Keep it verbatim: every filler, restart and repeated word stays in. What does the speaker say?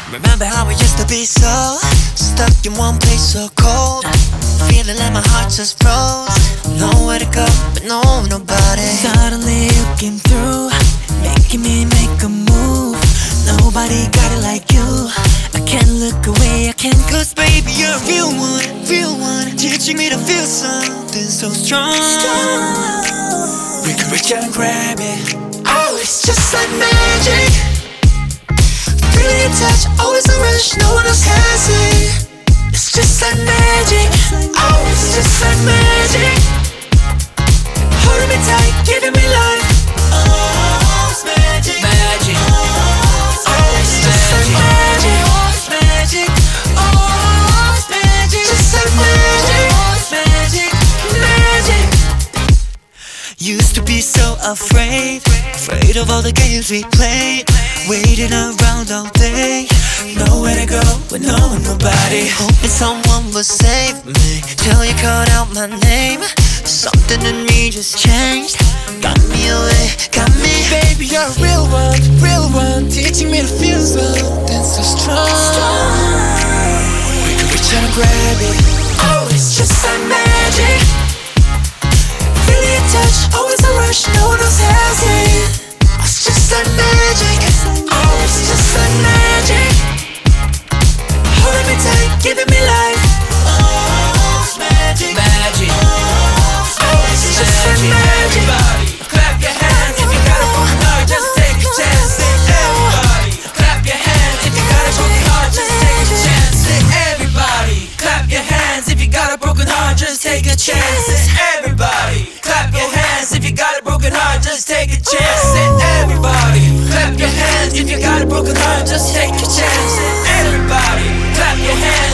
Remember how we used to be so stuck in one place so cold, feeling like my heart just froze. Nowhere to go, but no nobody. Suddenly you came through, making me make a move. Nobody got it like you. I can't look away, I can't. Cause baby you're a real one, real one, teaching me to feel something so strong. We can reach out and grab it. Oh, it's just like magic. Feeling your touch, always a rush, no one else has it. It's just like magic. Oh, it's just like magic. Holding me tight, giving me life. Oh, it's magic. Magic. Oh, it's just like magic. Magic. Oh, it's magic. Just like magic. Magic. Magic. Used to be so afraid, afraid of all the games we played, waiting around all day, nowhere to go with no one, nobody. Hoping someone will save me till you called out my name. Something in me just changed, got me away, got me. Baby, you're a real one, real one, teaching me to feel something so strong. We can reach out and grab it. Oh, it's just like magic. Feeling your touch, always a rush, no one else has it. It's just like magic. Oh, it's just like magic. Holding me tight, giving me life. Oh, it's magic. Magic. Oh, it's just like magic. Everybody, clap your hands if you got a broken heart, just take a chance. Say everybody, clap your hands if you got a broken heart, just take a chance. Say everybody, clap your hands if you got a broken heart, just take a chance. Say everybody, clap your hands if you got a broken heart, just take a chance. Say everybody, clap your hands if you got a broken heart, just take a chance. Say everybody, clap your hands